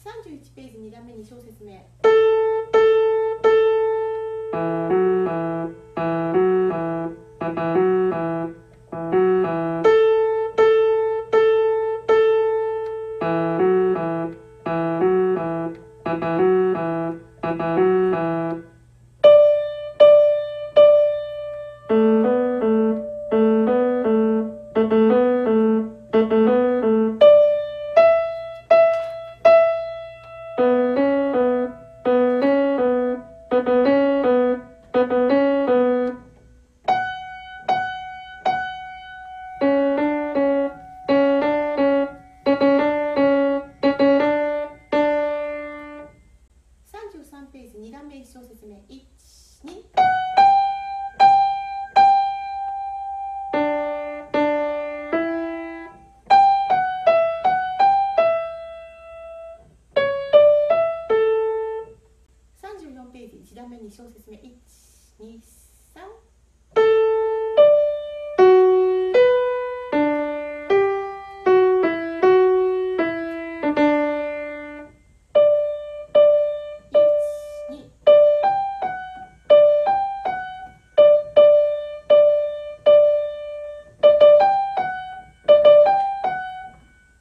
31ページ2段目2小節目。33ページ2段目1小節目。1、2。34ページ1段目2小節目。1、2、3。